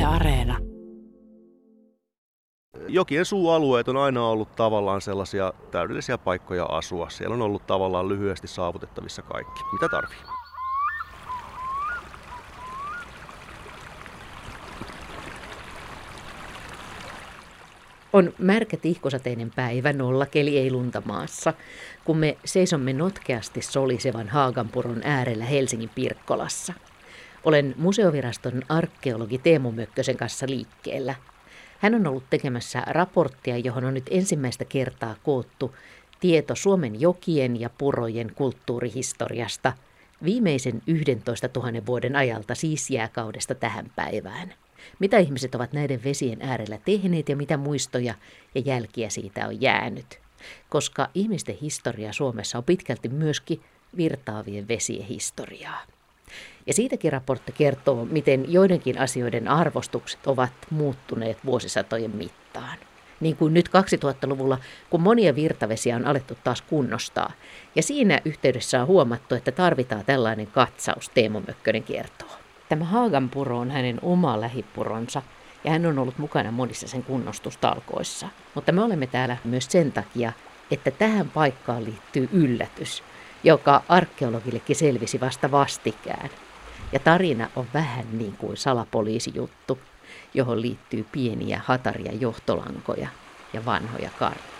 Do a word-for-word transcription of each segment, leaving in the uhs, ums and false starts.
Areena. Jokien suualueet on aina ollut tavallaan sellaisia täydellisiä paikkoja asua. Siellä on ollut tavallaan lyhyesti saavutettavissa kaikki, mitä tarvii. On märkä tihkosateinen päivä, nollakeli ei lunta maassa, kun me seisomme notkeasti solisevan Haaganpuron äärellä Helsingin Pirkkolassa. Olen museoviraston arkeologi Teemu Mökkösen kanssa liikkeellä. Hän on ollut tekemässä raporttia, johon on nyt ensimmäistä kertaa koottu tieto Suomen jokien ja purojen kulttuurihistoriasta viimeisen yhdentoista tuhannen vuoden ajalta, siis jääkaudesta tähän päivään. Mitä ihmiset ovat näiden vesien äärellä tehneet ja mitä muistoja ja jälkiä siitä on jäänyt. Koska ihmisten historia Suomessa on pitkälti myöskin virtaavien vesien historiaa. Ja siitäkin raportti kertoo, miten joidenkin asioiden arvostukset ovat muuttuneet vuosisatojen mittaan. Niin kuin nyt kaksituhattaluvulla, kun monia virtavesiä on alettu taas kunnostaa. Ja siinä yhteydessä on huomattu, että tarvitaan tällainen katsaus, Teemu Mökkönen kertoo. Tämä Haaganpuro on hänen oma lähipuronsa ja hän on ollut mukana monissa sen kunnostustalkoissa. Mutta me olemme täällä myös sen takia, että tähän paikkaan liittyy yllätys, joka arkeologillekin selvisi vasta vastikään. Ja tarina on vähän niin kuin salapoliisijuttu, johon liittyy pieniä hataria johtolankoja ja vanhoja karttoja.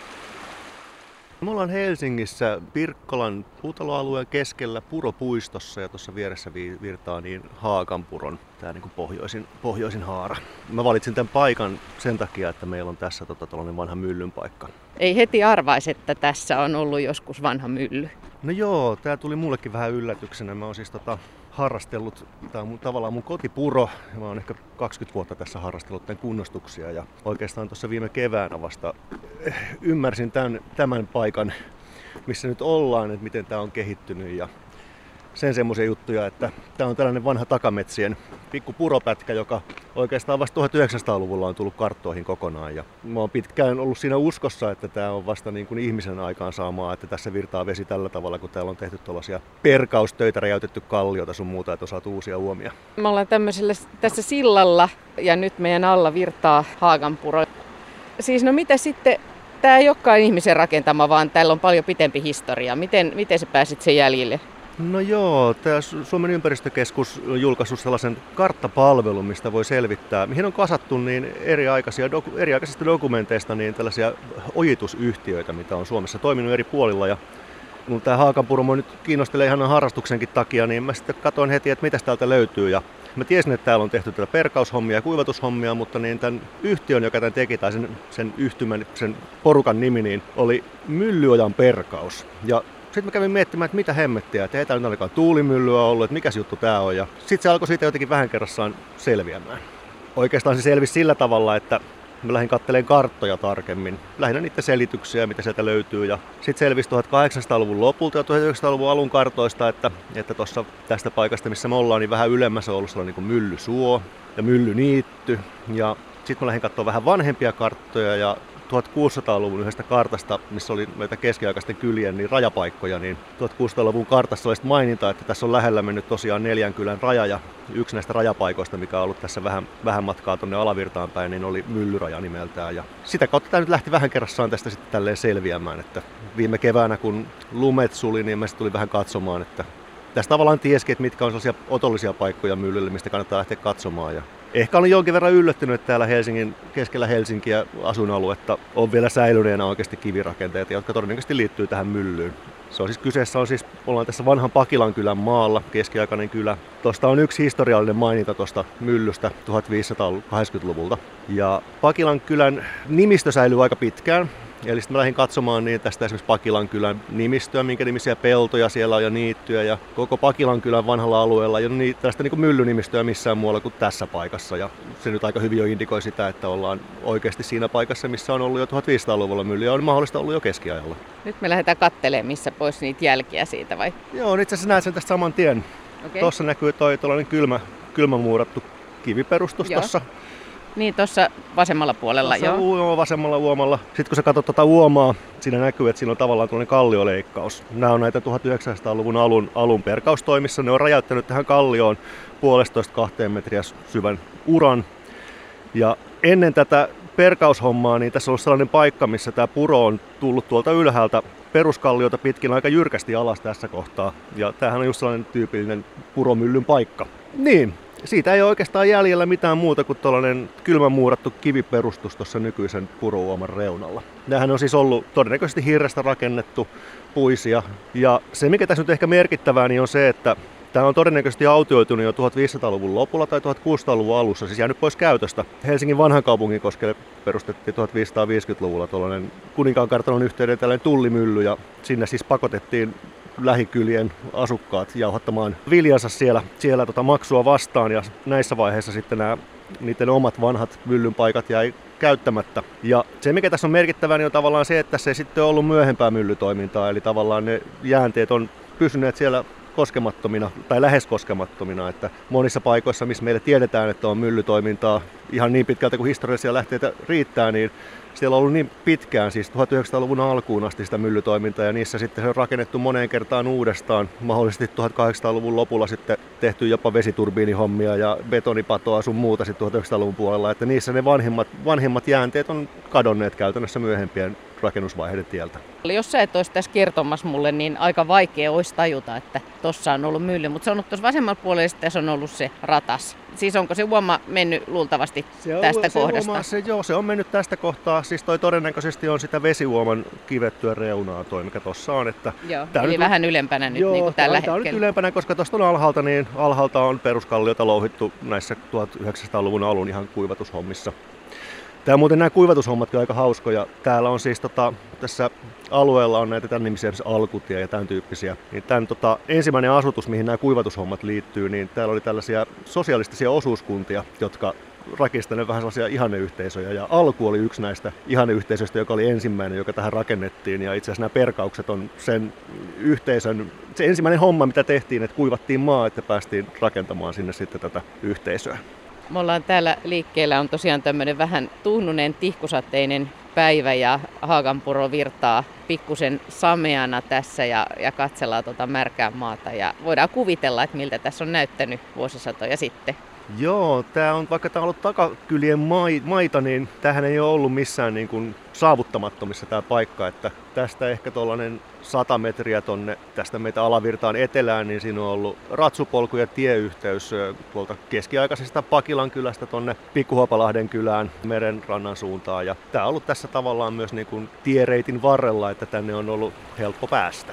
Me ollaan Helsingissä Pirkkolan puutaloalueen keskellä Puropuistossa ja tuossa vieressä virtaa niin Haaganpuron, tämä niin kuin pohjoisin, pohjoisin haara. Mä valitsin tämän paikan sen takia, että meillä on tässä tota, tällainen vanha myllyn paikka. Ei heti arvaisi, että tässä on ollut joskus vanha mylly. No joo, tämä tuli mullekin vähän yllätyksenä. Mä oon siis tota, harrastellut, tämä on mun, tavallaan mun kotipuro, ja mä oon ehkä kaksikymmentä vuotta tässä harrastellut tämän kunnostuksia, ja oikeastaan tuossa viime keväänä vasta ymmärsin tämän, tämän paikan, missä nyt ollaan, että miten tämä on kehittynyt, ja sen semmoisia juttuja, että tämä on tällainen vanha takametsien pikku puropätkä, joka oikeastaan vasta tuhatyhdeksänsataaluvulla on tullut karttoihin kokonaan. Ja mä oon pitkään ollut siinä uskossa, että tämä on vasta niin kuin ihmisen aikaan saamaa, että tässä virtaa vesi tällä tavalla, kun täällä on tehty tuollaisia perkaustöitä, räjäytetty kalliota sun muuta, että on saatu uusia uomia. Me ollaan tämmöisellä tässä sillalla ja nyt meidän alla virtaa Haaganpuro. Siis no mitä sitten, tämä ei olekaan ihmisen rakentama, vaan täällä on paljon pitempi historia. Miten, miten sä pääsit sen jäljille? No joo, tämä Suomen ympäristökeskus on julkaissut sellaisen karttapalvelun, mistä voi selvittää, mihin on kasattu niin eriaikaisia, doku, eriaikaisista dokumenteista niin tällaisia ojitusyhtiöitä, mitä on Suomessa toiminut eri puolilla. Ja kun tämä Haaganpuro nyt kiinnostelee ihan harrastuksenkin takia, niin mä sitten katsoin heti, että mitä täältä löytyy. Ja mä tiesin, että täällä on tehty tätä perkaushommia ja kuivatushommia, mutta niin tämän yhtiön, joka tämän teki, tai sen, sen yhtymän, sen porukan nimi, niin oli Myllyojan perkaus. Ja sitten mä kävin miettimään, että mitä hemmettiä, että ei täällä nyt ainakaan tuulimyllyä ollut, että mikäs juttu tää on. Ja sitten se alkoi siitä jotenkin vähän kerrassaan selviämään. Oikeastaan se selvisi sillä tavalla, että mä lähdin katselemaan karttoja tarkemmin. Lähinnä niiden selityksiä, mitä sieltä löytyy. Ja sitten selvisi tuhatkahdeksansataaluvun lopulta ja tuhatyhdeksänsataaluvun alun kartoista, että, että tuossa tästä paikasta, missä me ollaan, niin vähän ylemmässä on ollut sellainen niin kuin myllysuo ja myllyniitty. Ja sitten mä lähdin katsomaan vähän vanhempia karttoja ja tuhatkuusisataaluvun yhdestä kartasta, missä oli meitä keskiaikaisten kylien niin rajapaikkoja, niin tuhatkuusisataaluvun kartassa oli maininta, että tässä on lähellä mennyt tosiaan neljän kylän raja, ja yksi näistä rajapaikoista, mikä on ollut tässä vähän, vähän matkaa tuonne alavirtaan päin, niin oli Myllyraja nimeltään. Ja sitä kautta tämä nyt lähti vähän kerrassaan tästä sitten tälleen selviämään, että viime keväänä kun lumet suli, niin mä tuli vähän katsomaan, että tästä tavallaan tiesikin, että mitkä on sellaisia otollisia paikkoja myllylle, mistä kannattaa lähteä katsomaan. Ja ehkä olin jonkin verran yllättynyt, että täällä Helsingin, keskellä Helsinkiä asuinaluetta on vielä säilyneenä oikeasti kivirakenteita, jotka todennäköisesti liittyy tähän myllyyn. Se on siis kyseessä on siis, ollaan tässä vanhan Pakilan kylän maalla, keskiaikainen kylä. Tuosta on yksi historiallinen maininta tuosta myllystä tuhatviisisataakahdeksankymmentäluvulta. Ja Pakilan kylän nimistö säilyy aika pitkään. Eli sitten mä lähdin katsomaan niin tästä esimerkiksi Pakilan kylän nimistöä, minkä nimisiä peltoja siellä on ja niittyjä. Ja koko Pakilan kylän vanhalla alueella ei ole niin, tällaista niin kuin myllynimistöä missään muualla kuin tässä paikassa. Ja se nyt aika hyvin jo indikoi sitä, että ollaan oikeasti siinä paikassa, missä on ollut jo tuhatviisisataaluvulla mylly ja on mahdollista ollut jo keskiajalla. Nyt me lähdetään katselemaan, missä pois niitä jälkiä siitä vai? Joo, itse asiassa näet sen tästä saman tien. Okay. Tuossa näkyy toi tuollainen kylmä, kylmämuurattu kiviperustus tuossa. Niin, tuossa vasemmalla puolella, tuossa joo. Joo, vasemmalla uomalla. Sitten kun sä katsot tuota uomaa, siinä näkyy, että siinä on tavallaan tuollainen kallioleikkaus. Nämä on näitä tuhatyhdeksänsataaluvun alun, alun perkaustoimissa. Ne on räjäyttänyt tähän kallioon puolestoista kahteen metriä syvän uran. Ja ennen tätä perkaushommaa, niin tässä on ollut sellainen paikka, missä tämä puro on tullut tuolta ylhäältä peruskalliota pitkin aika jyrkästi alas tässä kohtaa. Ja tämähän on just sellainen tyypillinen puromyllyn paikka. Niin, siitä ei ole oikeastaan jäljellä mitään muuta kuin tuollainen kylmämuurattu kiviperustus tuossa nykyisen purouoman reunalla. Nämähän on siis ollut todennäköisesti hirrestä rakennettu puisia. Ja se, mikä tässä nyt ehkä merkittävää, niin on se, että tämä on todennäköisesti autioitunut jo tuhatviisisataaluvun lopulla tai tuhatkuusisataaluvun alussa, siis jäänyt pois käytöstä. Helsingin vanhan kaupungin koskelle perustettiin tuhatviisisataaviisikymmentäluvulla tuollainen Kuninkaan kartanon yhteyden tällainen tullimylly, ja sinne siis pakotettiin lähikylien asukkaat jauhattamaan viljansa siellä, siellä tota maksua vastaan, ja näissä vaiheissa sitten nämä niiden omat vanhat myllyn paikat jäi käyttämättä. Ja se, mikä tässä on merkittävää, niin on tavallaan se, että se ei sitten ole ollut myöhempää myllytoimintaa, eli tavallaan ne jäänteet on pysyneet siellä koskemattomina tai lähes koskemattomina, että monissa paikoissa, missä meille tiedetään, että on myllytoimintaa ihan niin pitkältä kuin historiallisia lähteitä riittää, niin siellä on ollut niin pitkään, siis tuhatyhdeksänsataaluvun alkuun asti sitä myllytoimintaa, ja niissä sitten se on rakennettu moneen kertaan uudestaan, mahdollisesti tuhatkahdeksansataaluvun lopulla sitten tehty jopa vesiturbiinihommia ja betonipatoa sun muuta sitten tuhatyhdeksänsataaluvun puolella, että niissä ne vanhimmat, vanhimmat jäänteet on kadonneet käytännössä myöhempien rakennusvaiheiden tieltä. Jos sä et olisi tässä kertomassa mulle, niin aika vaikea olisi tajuta, että tossa on ollut mylly, mutta se on ollut tuossa vasemmalla puolella, sitten se on ollut se ratas. Siis onko se uoma mennyt luultavasti se on, tästä se kohdasta? Uoma, se, joo, se on mennyt tästä kohtaa. Siis toi todennäköisesti on sitä vesiuoman kivettyä reunaa toi, mikä tuossa on. Että joo, eli nyt, vähän ylempänä nyt joo, niin kuin tällä tää, hetkellä. Tämä on nyt ylempänä, koska tuosta on alhaalta, niin alhaalta on peruskalliota louhittu näissä tuhatyhdeksänsataaluvun alun ihan kuivatushommissa. Tämä muuten nämä kuivatushommatkin on aika hauskoja. Täällä on siis tota, tässä alueella on näitä tämän nimisiä alkutia ja tämän tyyppisiä. Niin tämän tota, ensimmäinen asutus, mihin nämä kuivatushommat liittyy, niin täällä oli tällaisia sosialistisia osuuskuntia, jotka rakistaneet vähän sellaisia ihanneyhteisöjä. Ja Alku oli yksi näistä ihanneyhteisöistä, joka oli ensimmäinen, joka tähän rakennettiin. Ja itse asiassa nämä perkaukset on sen yhteisön, se ensimmäinen homma, mitä tehtiin, että kuivattiin maa, että päästiin rakentamaan sinne sitten tätä yhteisöä. Me ollaan täällä liikkeellä, on tosiaan tämmöinen vähän tuhnuneen tihkusateinen päivä ja Haaganpuro virtaa pikkusen sameana tässä ja, ja katsellaan tuota märkää maata ja voidaan kuvitella, että miltä tässä on näyttänyt vuosisatoja sitten. Joo, tää on, vaikka tämä on ollut takakylien maita, niin tämähän ei ole ollut missään niin kuin saavuttamattomissa tämä paikka, että tästä ehkä tuollainen sata metriä tonne tästä meitä alavirtaan etelään, niin siinä on ollut ratsupolku ja tieyhteys tuolta keskiaikaisesta Pakilan kylästä tonne Pikkuhuopalahden kylään merenrannan suuntaan. Ja tämä on ollut tässä tavallaan myös niin kuin tiereitin varrella, että tänne on ollut helppo päästä.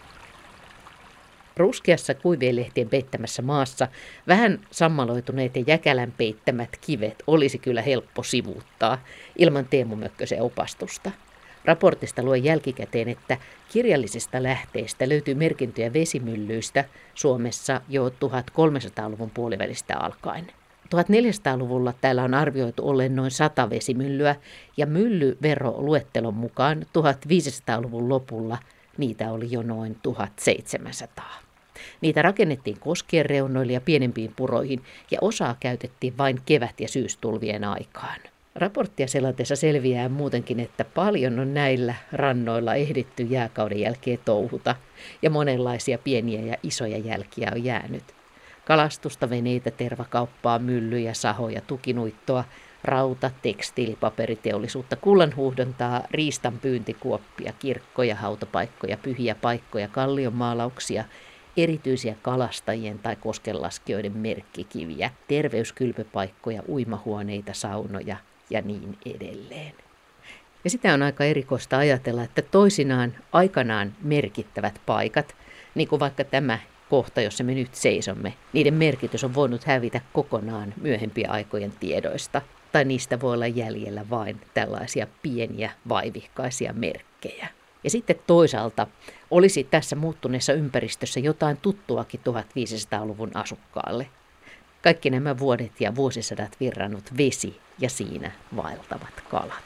Ruskeassa kuivien lehtien peittämässä maassa vähän sammaloituneet ja jäkälän peittämät kivet olisi kyllä helppo sivuuttaa ilman Teemu Mökkösen opastusta. Raportista luen jälkikäteen, että kirjallisista lähteistä löytyy merkintöjä vesimyllyistä Suomessa jo tuhatkolmesataaluvun puolivälistä alkaen. tuhatneljäsataaluvulla täällä on arvioitu olleen noin sata vesimyllyä ja myllyveroluettelon mukaan tuhatviisisataaluvun lopulla niitä oli jo noin tuhatseitsemänsataa. Niitä rakennettiin koskien reunoille ja pienempiin puroihin ja osaa käytettiin vain kevät- ja syystulvien aikaan. Raporttia selatessa selviää muutenkin, että paljon on näillä rannoilla ehditty jääkauden jälkeen touhuta ja monenlaisia pieniä ja isoja jälkiä on jäänyt. Kalastusta, veneitä, tervakauppaa, myllyjä, sahoja, tukinuittoa, rauta-, tekstiili-, paperiteollisuutta, kullanhuuhdontaa, riistan pyyntikuoppia, kirkkoja, hautapaikkoja, pyhiä paikkoja, kallionmaalauksia, erityisiä kalastajien tai koskenlaskijoiden merkkikiviä, terveyskylpypaikkoja, uimahuoneita, saunoja ja niin edelleen. Ja sitä on aika erikoista ajatella, että toisinaan aikanaan merkittävät paikat, niin kuin vaikka tämä kohta, jossa me nyt seisomme, niiden merkitys on voinut hävitä kokonaan myöhempien aikojen tiedoista, tai niistä voi olla jäljellä vain tällaisia pieniä vaivihkaisia merkkejä. Ja sitten toisaalta olisi tässä muuttuneessa ympäristössä jotain tuttuakin tuhatviisisataaluvun asukkaalle. Kaikki nämä vuodet ja vuosisadat virrannut vesi ja siinä vaeltavat kalat.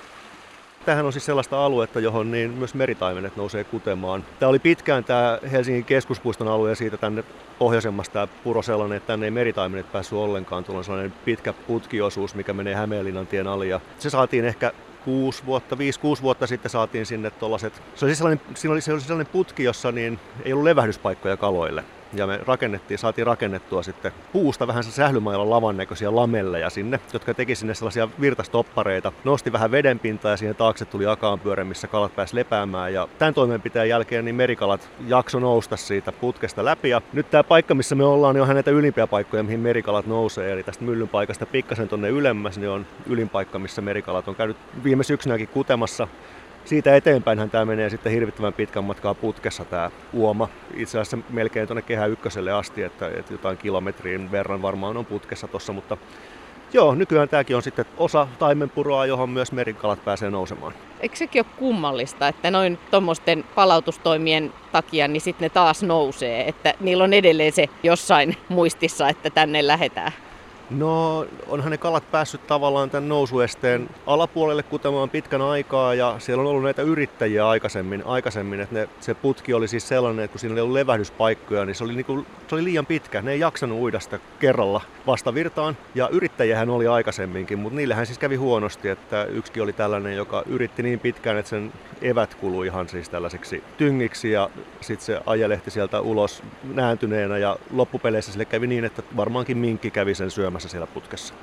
Tämähän on siis sellaista aluetta, johon niin myös meritaimenet nousee kutemaan. Tämä oli pitkään tämä Helsingin keskuspuiston alue ja siitä tänne pohjoisemmasta tämä puro sellainen, että tänne ei meritaimenet päässyt ollenkaan. Tuolla on sellainen pitkä putkiosuus, mikä menee Hämeenlinnan tien ali. Ja se saatiin ehkä kuusi vuotta, viisi, kuusi vuotta sitten saatiin sinne tuollaiset. Se oli sellainen, siinä oli, se oli sellainen putki, jossa niin ei ollut levähdyspaikkoja kaloille. ja me rakennettiin, saatiin rakennettua sitten puusta vähän se sählymailan lavan näköisiä lamelleja sinne, jotka teki sinne sellaisia virtastoppareita, nosti vähän vedenpintaa ja siihen taakse tuli akaanpyörä, missä kalat pääsi lepäämään. Ja tämän toimenpiteen jälkeen niin merikalat jakso nousta siitä putkesta läpi. Ja nyt tämä paikka, missä me ollaan, niin on näitä ylimpiä paikkoja, mihin merikalat nousee. Eli tästä myllyn paikasta pikkasen tonne ylemmäs, niin on ylin paikka, missä merikalat on käynyt viime syksynäkin kutemassa. Siitä eteenpäinhän tämä menee sitten hirvittävän pitkän matkaa putkessa tämä uoma. Itse asiassa melkein tuonne Kehä Ykköselle asti, että, että jotain kilometrin verran varmaan on putkessa tuossa, mutta joo, nykyään tämäkin on sitten osa taimenpuroa, johon myös merikalat pääsee nousemaan. Eikö sekin ole kummallista, että noin tuommoisten palautustoimien takia niin sitten ne taas nousee, että niillä on edelleen se jossain muistissa, että tänne lähdetään? No, onhan ne kalat päässyt tavallaan tämän nousuesteen alapuolelle kutemaan pitkän aikaa ja siellä on ollut näitä yrittäjiä aikaisemmin, aikaisemmin että ne, se putki oli siis sellainen, että kun siinä oli ollut levähdyspaikkoja, niin se oli, niinku, se oli liian pitkä. Ne ei jaksanut uida sitä kerralla vastavirtaan ja yrittäjiähän oli aikaisemminkin, mutta niillähän siis kävi huonosti, että yksikin oli tällainen, joka yritti niin pitkään, että sen evät kului ihan siis tällaiseksi tyngiksi ja sitten se ajelehti sieltä ulos nääntyneenä ja loppupeleissä sille kävi niin, että varmaankin minkki kävi sen syömässä siellä putkessa.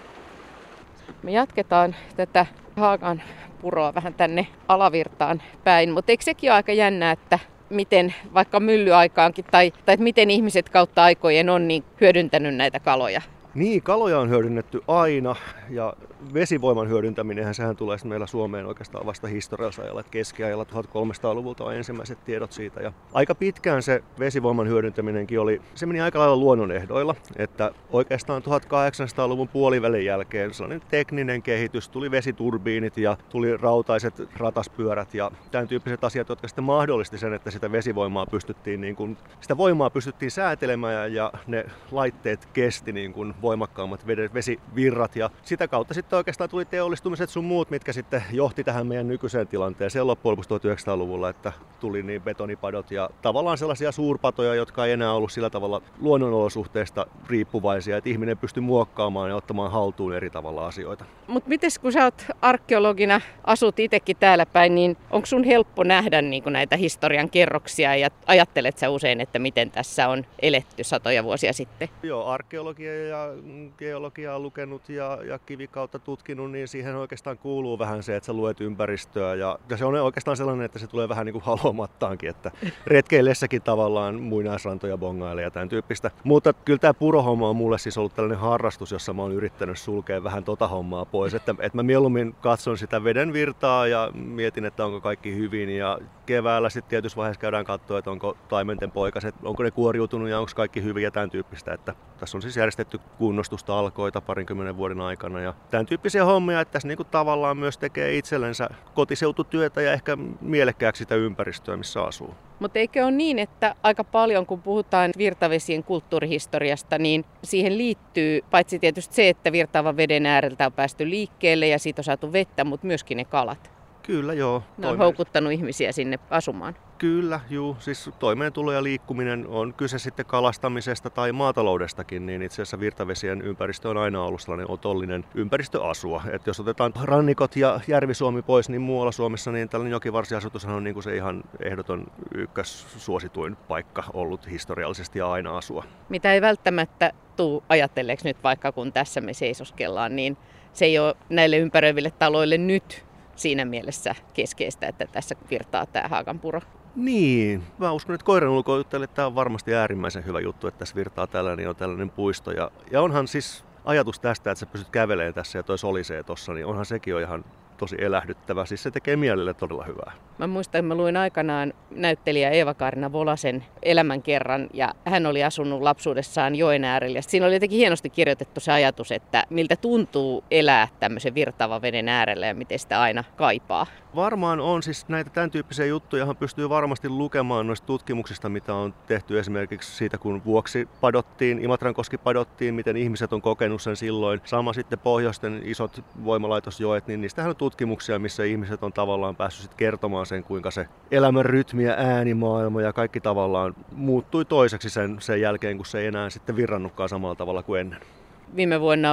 Me jatketaan tätä Haagan puroa vähän tänne alavirtaan päin, mutta eikö sekin ole aika jännä, että miten vaikka myllyaikaankin tai, tai että miten ihmiset kautta aikojen on niin hyödyntänyt näitä kaloja? Niin, kaloja on hyödynnetty aina ja vesivoiman hyödyntäminenhän sehän tulee meillä Suomeen oikeastaan vasta historiallisella ajalla, että keskiajalla tuhatkolmesataaluvulta on ensimmäiset tiedot siitä. Ja aika pitkään se vesivoiman hyödyntäminenkin oli, se meni aika lailla luonnonehdoilla, että oikeastaan tuhatkahdeksansataaluvun puolivälin jälkeen sellainen tekninen kehitys, tuli vesiturbiinit ja tuli rautaiset rataspyörät ja tämän tyyppiset asiat, jotka sitten mahdollisti sen, että sitä vesivoimaa pystyttiin, niin kuin, sitä voimaa pystyttiin säätelemään ja ne laitteet kesti niin kuin voimakkaammat vesivirrat ja sitä kautta sitten oikeastaan tuli teollistumiset sun muut, mitkä sitten johti tähän meidän nykyiseen tilanteeseen loppujen lopuksi tuhatyhdeksänsataaluvulla, että tuli niin betonipadot ja tavallaan sellaisia suurpatoja, jotka ei enää ollut sillä tavalla luonnonolosuhteista riippuvaisia, että ihminen pystyi muokkaamaan ja ottamaan haltuun eri tavalla asioita. Mutta mites kun sä oot arkeologina, asut itsekin täällä päin, niin onko sun helppo nähdä niin kuin näitä historian kerroksia ja ajattelet sä usein, että miten tässä on eletty satoja vuosia sitten? Joo, arkeologia ja geologiaa lukenut ja, ja kivikautta tutkinut, niin siihen oikeastaan kuuluu vähän se, että sä luet ympäristöä ja, ja se on oikeastaan sellainen, että se tulee vähän niin kuin haluamattaankin, että retkeillessäkin tavallaan muinaisrantoja bongailee ja tämän tyyppistä. Mutta kyllä tämä purohomma on mulle siis ollut tällainen harrastus, jossa mä oon yrittänyt sulkea vähän tota hommaa pois, että, että mä mieluummin katson sitä veden virtaa ja mietin, että onko kaikki hyvin ja keväällä sitten tietysti vaiheessa käydään katsoa, että onko taimenten poikaset, onko ne kuoriutunut ja onko kaikki hyvin ja tämän tyyppistä, että tässä on siis järjestetty kunnostustalkoita parinkymmenen vuoden aikana ja tämän tyyppisiä hommia, että tässä niinku tavallaan myös tekee itsellensä kotiseututyötä ja ehkä mielekkääksi sitä ympäristöä, missä asuu. Mutta eikö ole niin, että aika paljon kun puhutaan virtavesien kulttuurihistoriasta, niin siihen liittyy paitsi tietysti se, että virtaavan veden ääreltä on päästy liikkeelle ja siitä on saatu vettä, mutta myöskin ne kalat. Kyllä, joo. Ne on houkuttanut ihmisiä sinne asumaan. Kyllä, juu. Siis toimeentulo ja liikkuminen on kyse sitten kalastamisesta tai maataloudestakin, niin itse asiassa virtavesien ympäristö on aina ollut sellainen otollinen ympäristö asua. Et jos otetaan rannikot ja Järvi-Suomi pois, niin muualla Suomessa niin tällainen jokivarsiasutushan on niin kuin se ihan ehdoton ykkössuosituin paikka ollut historiallisesti ja aina asua. Mitä ei välttämättä tule ajatelleeksi nyt vaikka kun tässä me seisoskellaan, niin se ei ole näille ympäröiville taloille nyt siinä mielessä keskeistä, että tässä virtaa tämä Haagan puro. Niin, mä uskon, että koiran ulkoiluttajille tämä on varmasti äärimmäisen hyvä juttu, että tässä virtaa tällainen on tällainen puisto. Ja, ja onhan siis ajatus tästä, että sä pystyt kävelemään tässä ja toi solisee tossa, niin onhan sekin jo ihan tosi elähdyttävä. Siis se tekee mielelle todella hyvää. Mä muistan, että mä luin aikanaan näyttelijä Eeva-Kaarina Volasen elämänkerran ja hän oli asunut lapsuudessaan joen äärellä. Ja siinä oli jotenkin hienosti kirjoitettu se ajatus, että miltä tuntuu elää tämmöisen virtaavan veden äärellä ja miten sitä aina kaipaa. Varmaan on siis näitä tämän tyyppisiä juttuja, johon pystyy varmasti lukemaan noista tutkimuksista, mitä on tehty esimerkiksi siitä, kun Vuoksi padottiin, Imatrankoski padottiin, miten ihmiset on kokenut sen silloin. Sama sitten pohjoisten isot voimalaitosjoet, niin niistähän on tutkimuksia, missä ihmiset on tavallaan päässyt sit kertomaan sen, kuinka se elämän rytmi ja äänimaailma ja kaikki tavallaan muuttui toiseksi sen, sen jälkeen, kun se ei enää sitten virrannutkaan samalla tavalla kuin ennen. Viime vuonna olin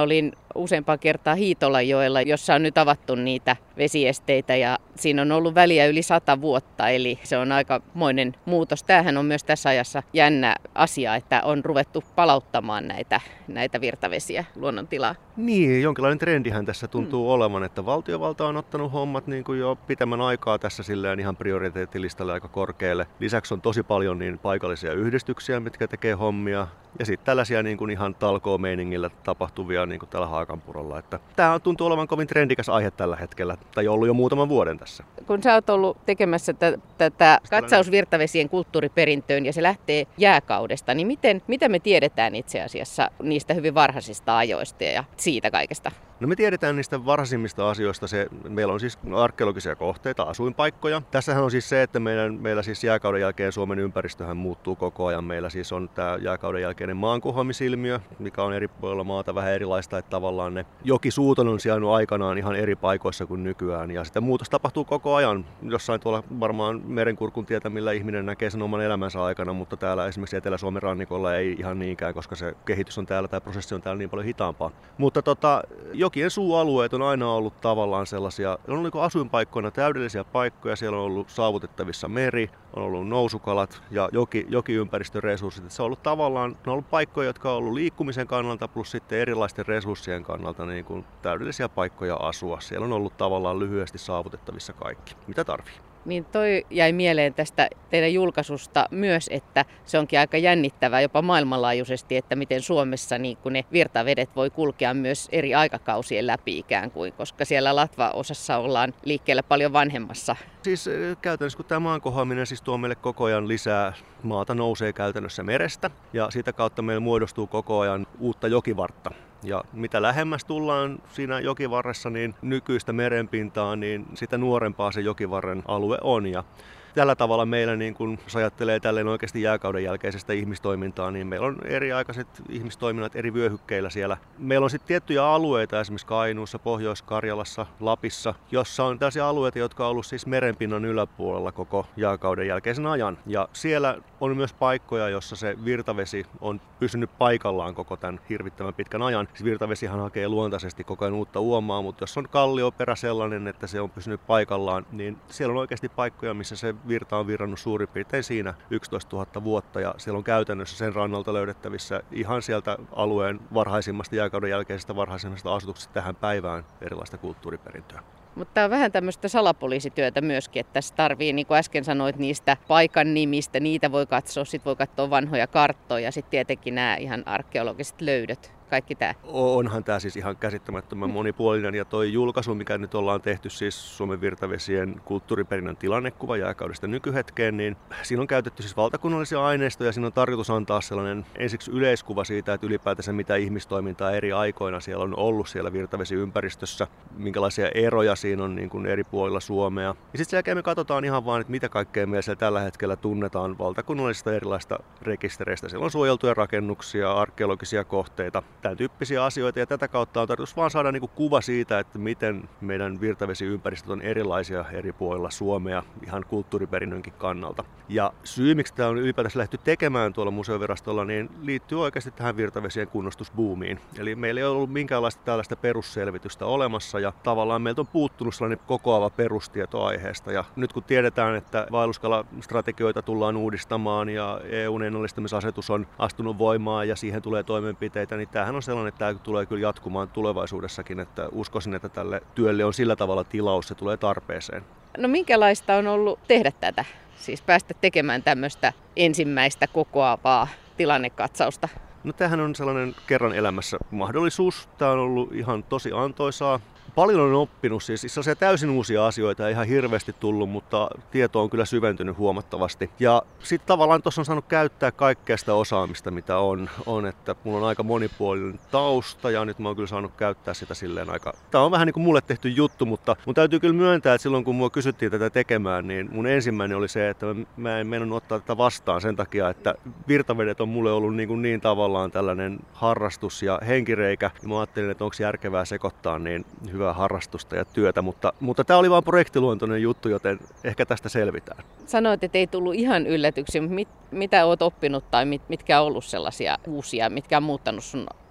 useampaa kertaa Hiitolanjoella, jossa on nyt avattu niitä vesiesteitä ja siinä on ollut väliä yli sata vuotta, eli se on aikamoinen muutos. Tämähän on myös tässä ajassa jännä asia, että on ruvettu palauttamaan näitä, näitä virtavesiä luonnontilaa. Niin, jonkinlainen trendihän tässä tuntuu hmm. olevan, että valtiovalta on ottanut hommat niin kuin jo pitemmän aikaa tässä silleen ihan prioriteettilistalle aika korkealle. Lisäksi on tosi paljon niin paikallisia yhdistyksiä, mitkä tekee hommia. Ja sitten tällaisia niin kuin ihan talkoo-meiningillä tapahtuvia niin kuin täällä Haaganpurolla. Että tämä tuntuu olevan kovin trendikäs aihe tällä hetkellä, tai ollut jo muutaman vuoden tässä. Kun sä oot ollut tekemässä tätä katsaus virtavesien kulttuuriperintöön ja se lähtee jääkaudesta, niin miten, mitä me tiedetään itse asiassa niistä hyvin varhaisista ajoista ja siitä kaikesta? No me tiedetään niistä varhaisimmista asioista. Se, meillä on siis arkeologisia kohteita, asuinpaikkoja. Tässähän on siis se, että meidän, meillä siis jääkauden jälkeen Suomen ympäristöhän muuttuu koko ajan. Meillä siis on tämä jääkauden jälkeinen maankohoamisilmiö, mikä on eri puolilla maata vähän erilaista, että tavallaan ne jokisuut on sijainnut aikanaan ihan eri paikoissa kuin nykyään. Ja sitä muutos tapahtuu koko ajan. Jossain tuolla varmaan merenkurkun tietämillä ihminen näkee sen oman elämänsä aikana, mutta täällä esimerkiksi Etelä-Suomen rannikolla ei ihan niinkään, koska se kehitys on täällä, tämä prosessi on täällä niin paljon hitaampaa. Mutta tota, jokien suualueet on aina ollut tavallaan sellaisia, on ollut asuinpaikkoina täydellisiä paikkoja, siellä on ollut saavutettavissa meri, on ollut nousukalat ja joki, jokiympäristöresurssit. Se on ollut tavallaan, ne on ollut paikkoja, jotka on ollut liikkumisen kannalta plus sitten erilaisten resurssien kannalta niin kuin täydellisiä paikkoja asua. Siellä on ollut tavallaan lyhyesti saavutettavissa kaikki, mitä tarvii. Niin toi jäi mieleen tästä teidän julkaisusta myös, että se onkin aika jännittävää jopa maailmanlaajuisesti, että miten Suomessa niin kun ne virtavedet voi kulkea myös eri aikakausien läpi ikään kuin, koska siellä Latva-osassa ollaan liikkeellä paljon vanhemmassa. Siis käytännössä kun tämä maankohoaminen siis tuo meille koko ajan lisää, maata nousee käytännössä merestä ja sitä kautta meillä muodostuu koko ajan uutta jokivartta. Ja mitä lähemmäs tullaan siinä jokivarressa niin nykyistä merenpintaa, niin sitä nuorempaa se jokivarren alue on. Ja tällä tavalla meillä, niin kun jos ajattelee tälleen oikeasti jääkauden jälkeisestä ihmistoimintaa, niin meillä on eriaikaiset ihmistoiminnat eri vyöhykkeillä siellä. Meillä on sitten tiettyjä alueita, esimerkiksi Kainuussa, Pohjois-Karjalassa, Lapissa, jossa on tällaisia alueita, jotka on ollut siis merenpinnan yläpuolella koko jääkauden jälkeisen ajan. Ja siellä on myös paikkoja, jossa se virtavesi on pysynyt paikallaan koko tämän hirvittävän pitkän ajan. Siis virtavesihan hakee luontaisesti koko ajan uutta uomaa, mutta jos on kallioperä sellainen, että se on pysynyt paikallaan, niin siellä on oikeasti paikkoja, missä se virta on virrannut suurin piirtein siinä yksitoistatuhatta vuotta ja siellä on käytännössä sen rannalta löydettävissä ihan sieltä alueen varhaisimmasta jääkauden jälkeisestä varhaisimmasta asutuksesta tähän päivään erilaista kulttuuriperintöä. Mutta tämä on vähän tämmöistä salapoliisityötä myöskin, että tässä tarvii, niin kuin äsken sanoit, niistä paikan nimistä, niitä voi katsoa, sitten voi katsoa vanhoja karttoja ja sitten tietenkin nämä ihan arkeologiset löydöt. Kaikki tämä. Onhan tämä siis ihan käsittämättömän monipuolinen ja toi julkaisu, mikä nyt ollaan tehty siis Suomen virtavesien kulttuuriperinnön tilannekuva jääkaudesta nykyhetkeen, niin siinä on käytetty siis valtakunnallisia aineistoja ja siinä on tarkoitus antaa sellainen ensiksi yleiskuva siitä, että ylipäätänsä mitä ihmistoimintaa eri aikoina siellä on ollut siellä virtavesiympäristössä, minkälaisia eroja siinä on niin kuin eri puolilla Suomea. Ja sitten sen jälkeen me katsotaan ihan vaan, että mitä kaikkea meillä siellä tällä hetkellä tunnetaan valtakunnallisista erilaista rekistereistä. Siellä on suojeltuja rakennuksia, arkeologisia kohteita, tämän tyyppisiä asioita ja tätä kautta on tarkoitus vaan saada niinku kuva siitä, että miten meidän virtavesiympäristöt on erilaisia eri puolilla Suomea ihan kulttuuriperinnönkin kannalta. Ja syy, miksi tämä on ylipäätänsä lähdetty tekemään tuolla museovirastolla, niin liittyy oikeasti tähän virtavesien kunnostusbuumiin. Eli meillä ei ollut minkäänlaista tällaista perusselvitystä olemassa ja tavallaan meiltä on puuttunut sellainen kokoava perustieto aiheesta. Ja nyt kun tiedetään, että vaelluskalastrategioita tullaan uudistamaan ja E U:n ennallistamisasetus on astunut voimaan ja siihen tulee toimenpiteitä, niin tämähän on sellainen, että tämä tulee kyllä jatkumaan tulevaisuudessakin, että uskoisin, että tälle työlle on sillä tavalla tilaus, se tulee tarpeeseen. No minkälaista on ollut tehdä tätä? Siis päästä tekemään tämmöistä ensimmäistä kokoavaa tilannekatsausta? No tämähän on sellainen kerran elämässä mahdollisuus. Tämä on ollut ihan tosi antoisaa. Paljon on oppinut, siis sellaisia täysin uusia asioita ei ihan hirveästi tullut, mutta tieto on kyllä syventynyt huomattavasti. Ja sitten tavallaan tuossa on saanut käyttää kaikkea sitä osaamista, mitä on, on, että mulla on aika monipuolinen tausta ja nyt mä oon kyllä saanut käyttää sitä silleen aika... Tämä on vähän niin kuin mulle tehty juttu, mutta mun täytyy kyllä myöntää, että silloin kun mua kysyttiin tätä tekemään, niin mun ensimmäinen oli se, että mä en mennyt ottaa tätä vastaan sen takia, että virtavedet on mulle ollut niin, kuin niin tavallaan tällainen harrastus ja henkireikä. Ja mä ajattelin, että onko järkevää sekoittaa niin hyvää harrastusta ja työtä, mutta, mutta tämä oli vain projektiluontoinen juttu, joten ehkä tästä selvitään. Sanoit, että ei tullut ihan yllätyksiä, mutta mit, mitä olet oppinut tai mit, mitkä on ollut sellaisia uusia, mitkä on muuttanut sun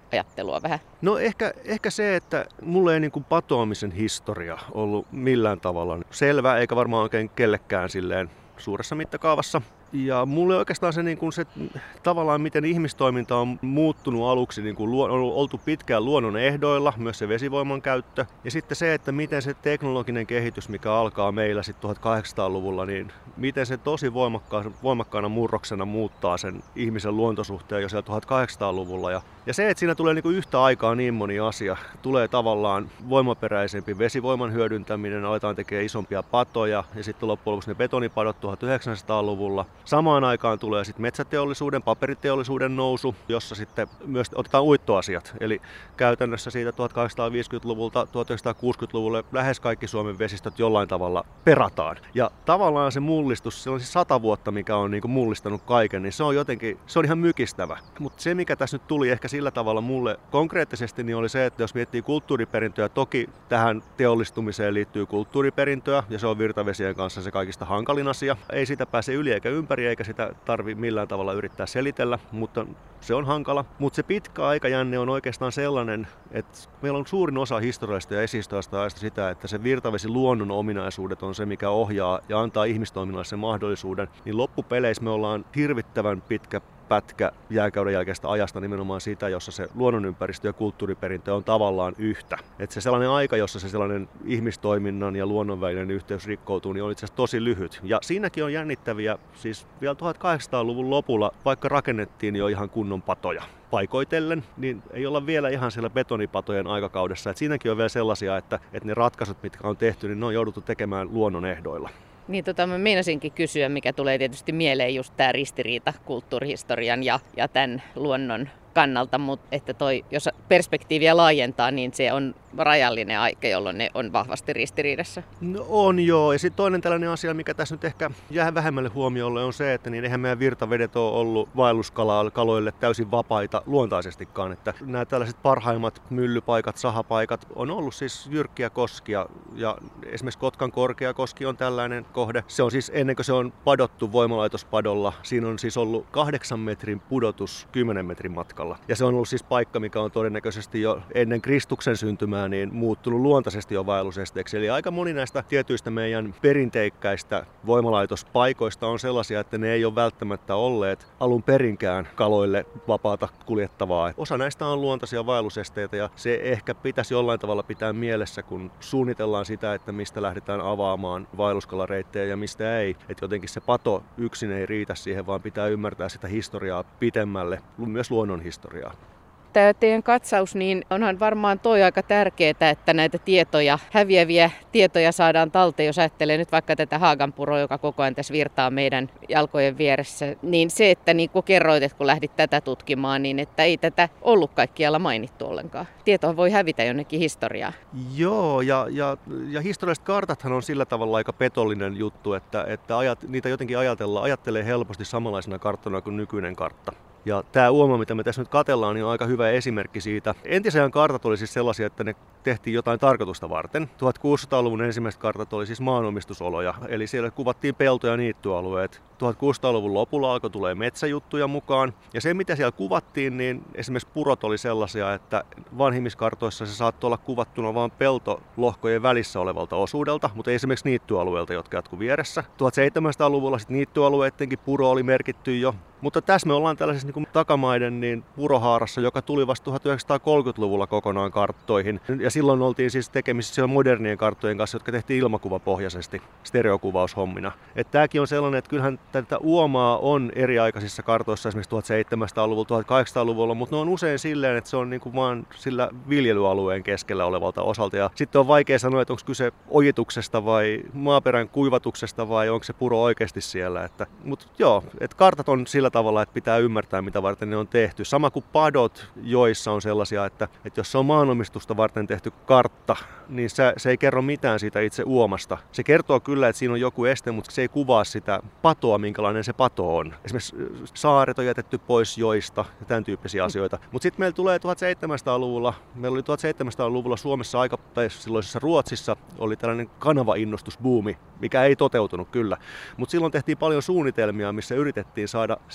ajattelua vähän? No ehkä, ehkä se, että mulla ei niin kuin patoamisen historia ollut millään tavalla selvä, eikä varmaan oikein kellekään silleen suuressa mittakaavassa. Ja mulle oikeastaan se, niin kuin se tavallaan miten ihmistoiminta on muuttunut aluksi, niin kuin on oltu pitkään luonnon ehdoilla, myös se vesivoiman käyttö. Ja sitten se, että miten se teknologinen kehitys, mikä alkaa meillä sitten tuhatkahdeksansataaluvulla, niin miten se tosi voimakkaana, voimakkaana murroksena muuttaa sen ihmisen luontosuhteen jo siellä tuhatkahdeksansataaluvulla. Ja, ja se, että siinä tulee niin kuin yhtä aikaa niin moni asia, tulee tavallaan voimaperäisempi vesivoiman hyödyntäminen, aletaan tekemään isompia patoja ja sitten loppujen lopuksi ne betonipadot tuhatyhdeksänsataaluvulla. Samaan aikaan tulee sitten metsäteollisuuden, paperiteollisuuden nousu, jossa sitten myös otetaan uittoasiat. Eli käytännössä siitä tuhatkahdeksansataaviisikymmentäluvulta tuhatyhdeksänsataakuusikymmentäluvulle lähes kaikki Suomen vesistöt jollain tavalla perataan. Ja tavallaan se mullistus, se on siis sata vuotta, mikä on niin kuin mullistanut kaiken, niin se on jotenkin, se on ihan mykistävä. Mutta se, mikä tässä nyt tuli ehkä sillä tavalla mulle konkreettisesti, niin oli se, että jos miettii kulttuuriperintöä, toki tähän teollistumiseen liittyy kulttuuriperintöä, ja se on virtavesien kanssa se kaikista hankalin asia. Ei sitä pääse yli eikä ympäri, eikä sitä tarvi millään tavalla yrittää selitellä, mutta se on hankala. Mutta se pitkä aikajänne on oikeastaan sellainen, että meillä on suurin osa historiasta ja esistöistä ajasta sitä, että se virtavesi luonnon ominaisuudet on se, mikä ohjaa ja antaa ihmistoiminnalle sen mahdollisuuden. Niin loppupeleissä me ollaan hirvittävän pitkä pätkä jääkauden jälkeistä ajasta nimenomaan sitä, jossa se luonnonympäristö ja kulttuuriperintö on tavallaan yhtä. Että se sellainen aika, jossa se sellainen ihmistoiminnan ja luonnon välinen yhteys rikkoutuu, niin on itse asiassa tosi lyhyt. Ja siinäkin on jännittäviä, siis vielä tuhatkahdeksansataaluvun lopulla, vaikka rakennettiin jo ihan kunnon patoja paikoitellen, niin ei olla vielä ihan siellä betonipatojen aikakaudessa. Et siinäkin on vielä sellaisia, että, että ne ratkaisut, mitkä on tehty, niin ne on jouduttu tekemään luonnon ehdoilla. Niin tota, mä meinasinkin kysyä, mikä tulee tietysti mieleen just tämä ristiriita kulttuurihistorian ja, ja tämän luonnon kannalta, mutta että toi, jos perspektiiviä laajentaa, niin se on rajallinen aika, jolloin ne on vahvasti ristiriidassa. No on joo, ja sitten toinen tällainen asia, mikä tässä nyt ehkä jää vähemmälle huomiolle, on se, että niin eihän meidän virtavedet ole ollut vaelluskaloille täysin vapaita luontaisestikaan, että nämä tällaiset parhaimmat myllypaikat, sahapaikat on ollut siis jyrkkiä koskia, ja esimerkiksi Kotkan Korkeakoski on tällainen kohde. Se on siis ennen kuin se on padottu voimalaitospadolla, siinä on siis ollut kahdeksan metrin pudotus kymmenen metrin matkalla. Ja se on ollut siis paikka, mikä on todennäköisesti jo ennen Kristuksen syntymää niin muuttunut luontaisesti jo vaellusesteeksi. Eli aika moni näistä tietyistä meidän perinteikkäistä voimalaitospaikoista on sellaisia, että ne ei ole välttämättä olleet alun perinkään kaloille vapaata kuljettavaa. Osa näistä on luontaisia vaellusesteitä ja se ehkä pitäisi jollain tavalla pitää mielessä, kun suunnitellaan sitä, että mistä lähdetään avaamaan vaelluskalareittejä ja mistä ei. Että jotenkin se pato yksin ei riitä siihen, vaan pitää ymmärtää sitä historiaa pitemmälle, myös luonnon historiaa. Tämä teidän katsaus, niin onhan varmaan toi aika tärkeää, että näitä tietoja, häviäviä tietoja saadaan talteen, jos ajattelee nyt vaikka tätä Haaganpuroa, joka koko ajan tässä virtaa meidän jalkojen vieressä. Niin se, että niin kuin kerroit, että kun lähdit tätä tutkimaan, niin että ei tätä ollut kaikkialla mainittu ollenkaan. Tietoa voi hävitä jonnekin historiaan. Joo, ja, ja, ja historialliset kartathan on sillä tavalla aika petollinen juttu, että, että ajat, niitä jotenkin ajatellaan, ajattelee helposti samanlaisena karttana kuin nykyinen kartta. Ja tämä uoma, mitä me tässä nyt katsellaan, niin on aika hyvä esimerkki siitä. Entisen kartat oli siis sellaisia, että ne tehtiin jotain tarkoitusta varten. tuhatkuusisataaluvun ensimmäiset kartat oli siis maanomistusoloja, eli siellä kuvattiin pelto- ja niittyalueet. tuhatkuusisataaluvun lopulla alkoi tulee metsäjuttuja mukaan. Ja se, mitä siellä kuvattiin, niin esimerkiksi purot oli sellaisia, että vanhimmiskartoissa se saattoi olla kuvattuna vain peltolohkojen välissä olevalta osuudelta, mutta ei esimerkiksi niittyalueelta, jotka jatkuu vieressä. tuhatseitsemänsataaluvulla sitten niittyalueittenkin puro oli merkitty jo. Mutta tässä me ollaan tällaisessa niin kuin takamaiden niin purohaarassa, joka tuli vasta tuhatyhdeksänsataakolmekymmentäluvulla kokonaan karttoihin. Ja silloin oltiin siis tekemisissä modernien karttojen kanssa, jotka tehtiin ilmakuvapohjaisesti stereokuvaushommina. Että tämäkin on sellainen, että kyllähän tätä uomaa on eriaikaisissa kartoissa, esimerkiksi tuhatseitsemänsataaluvulla, tuhatkahdeksansataaluvulla, mutta ne on usein silleen, että se on niin kuin vaan sillä viljelyalueen keskellä olevalta osalta. Ja sitten on vaikea sanoa, että onko kyse ojituksesta vai maaperän kuivatuksesta vai onko se puro oikeasti siellä. Että, mutta joo, että kartat on sillä tavalla, että pitää ymmärtää, mitä varten ne on tehty. Sama kuin padot, joissa on sellaisia, että, että jos se on maanomistusta varten tehty kartta, niin se, se ei kerro mitään siitä itse uomasta. Se kertoo kyllä, että siinä on joku este, mutta se ei kuvaa sitä patoa, minkälainen se pato on. Esimerkiksi saaret on jätetty pois joista ja tämän tyyppisiä asioita. Mutta sitten meillä tulee tuhatseitsemänsataaluvulla, meillä oli tuhatseitsemänsataaluvulla Suomessa aika, tai silloisessa Ruotsissa oli tällainen kanavainnostusbuumi, mikä ei toteutunut kyllä. Mutta silloin tehtiin paljon suunnitelmia, missä yritettiin saada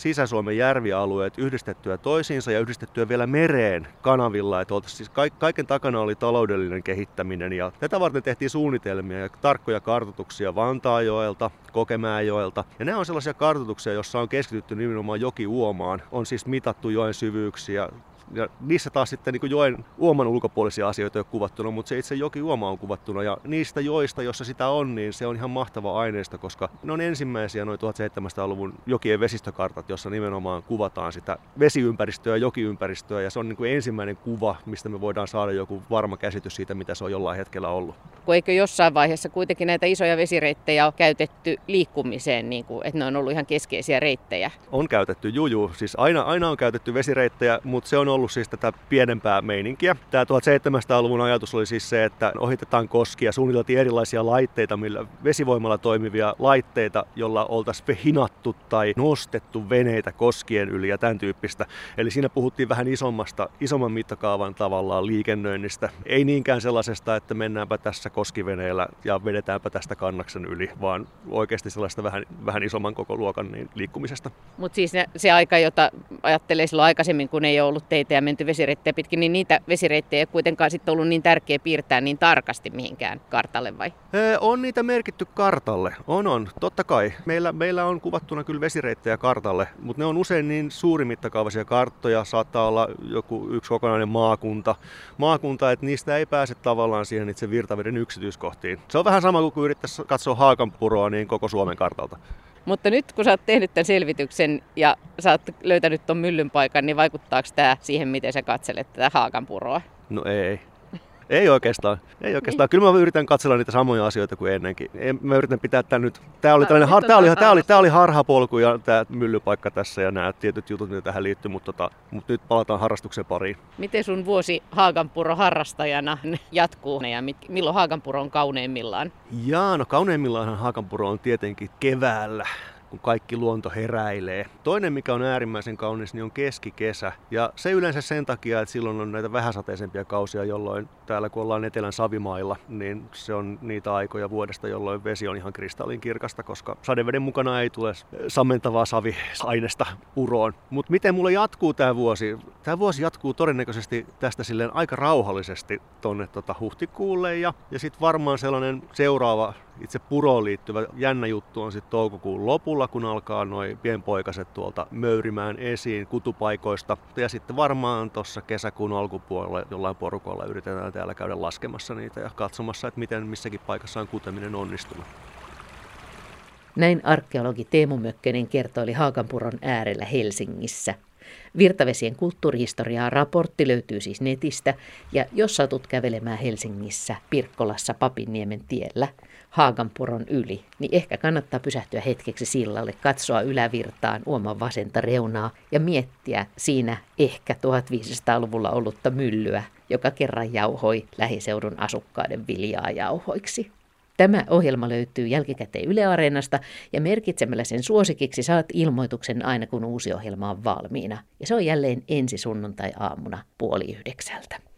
Sisä-Suomen järvialueet yhdistettyä toisiinsa ja yhdistettyä vielä mereen kanavilla. Että siis kaiken takana oli taloudellinen kehittäminen ja tätä varten tehtiin suunnitelmia ja tarkkoja kartoituksia Vantaajoelta, Kokemäenjoelta. Ja nämä on sellaisia kartoituksia, joissa on keskitytty nimenomaan jokiuomaan. On siis mitattu joen syvyyksiä. Ja niissä taas sitten niin joen uoman ulkopuolisia asioita ei ole kuvattuna, mutta se itse jokiuoma on kuvattuna. Ja niistä joista, joissa sitä on, niin se on ihan mahtava aineisto, koska ne on ensimmäisiä noin tuhatseitsemänsataaluvun jokien vesistökartat, jossa nimenomaan kuvataan sitä vesiympäristöä ja jokiympäristöä. Ja se on niin kuin ensimmäinen kuva, mistä me voidaan saada joku varma käsitys siitä, mitä se on jollain hetkellä ollut. Eikö jossain vaiheessa kuitenkin näitä isoja vesireittejä on käytetty liikkumiseen, niin kuin, että ne on ollut ihan keskeisiä reittejä? On käytetty, juju. Siis aina, aina on käytetty vesireittejä, mutta se on ollut siis tätä pienempää meininkiä. Tämä tuhatseitsemänsataaluvun ajatus oli siis se, että ohitetaan koskia, suunniteltiin erilaisia laitteita, millä vesivoimalla toimivia laitteita, jolla oltaisiin hinattu tai nostettu veneitä koskien yli ja tämän tyyppistä. Eli siinä puhuttiin vähän isommasta, isomman mittakaavan tavallaan liikennöinnistä. Ei niinkään sellaisesta, että mennäänpä tässä koskiveneellä ja vedetäänpä tästä kannaksen yli, vaan oikeasti sellaista vähän, vähän isomman koko luokan niin liikkumisesta. Mutta siis se aika, jota ajattelee silloin aikaisemmin, kun ei ollut teitä ja menty vesireittejä pitkin, niin niitä vesireittejä ei kuitenkaan sitten ollut niin tärkeä piirtää niin tarkasti mihinkään kartalle vai? Ee, on niitä merkitty kartalle. On, on. Totta kai. Meillä, meillä on kuvattuna kyllä vesireittejä kartalle, mutta ne on usein niin suurimittakaavaisia karttoja. Saattaa olla joku yksi kokonainen maakunta, maakunta, että niistä ei pääse tavallaan siihen itse virtaveden yksityiskohtiin. Se on vähän sama kuin kun yrittäisi katsoa Haaganpuroa niin koko Suomen kartalta. Mutta nyt kun sä oot tehnyt tämän selvityksen ja sä oot löytänyt ton myllyn paikan, niin vaikuttaako tämä siihen, miten sä katselet tätä Haaganpuroa? No ei. Ei oikeastaan. Ei oikeastaan. Kyllä mä yritän katsella niitä samoja asioita kuin ennenkin. Mä yritän pitää tämän nyt. Tämä oli, tällainen, har... tämä oli, tämä oli, tämä oli harhapolku ja tämä myllypaikka tässä ja nämä tietyt jutut, mitä tähän liittyy, mutta, tota, mutta nyt palataan harrastuksen pariin. Miten sun vuosi Haaganpuro harrastajana jatkuu ja milloin Haaganpuro on kauneimmillaan? Jaa, no kauneimmillaan Haaganpuro on tietenkin keväällä, kun kaikki luonto heräilee. Toinen, mikä on äärimmäisen kaunis, niin on keskikesä. Ja se yleensä sen takia, että silloin on näitä vähäsateisempia kausia, jolloin täällä kun ollaan Etelän Savimailla, niin se on niitä aikoja vuodesta, jolloin vesi on ihan kristallinkirkasta, koska sadeveden mukana ei tule sammentavaa saviainesta puroon. Mutta miten mulla jatkuu tämä vuosi? Tämä vuosi jatkuu todennäköisesti tästä silleen aika rauhallisesti tonne tota huhtikuulle ja, ja sitten varmaan sellainen seuraava itse puroon liittyvä jännä juttu on sitten toukokuun lopulla, kun alkaa noi pienpoikaset tuolta möyrimään esiin kutupaikoista. Ja sitten varmaan tuossa kesäkuun alkupuolella jollain porukalla yritetään täällä käydä laskemassa niitä ja katsomassa, että miten missäkin paikassa on kuteminen onnistunut. Näin arkeologi Teemu Mökkönen kertoili Haaganpuron äärellä Helsingissä. Virtavesien kulttuurihistoriaa raportti löytyy siis netistä, ja jos satut kävelemään Helsingissä Pirkkolassa Papinniemen tiellä Haaganpuron yli, niin ehkä kannattaa pysähtyä hetkeksi sillalle, katsoa ylävirtaan uoman vasenta reunaa ja miettiä siinä ehkä tuhatviisisataaluvulla ollutta myllyä, joka kerran jauhoi lähiseudun asukkaiden viljaa jauhoiksi. Tämä ohjelma löytyy jälkikäteen Yle Areenasta ja merkitsemällä sen suosikiksi saat ilmoituksen aina kun uusi ohjelma on valmiina. Ja se on jälleen ensi sunnuntai-aamuna puoli yhdeksältä.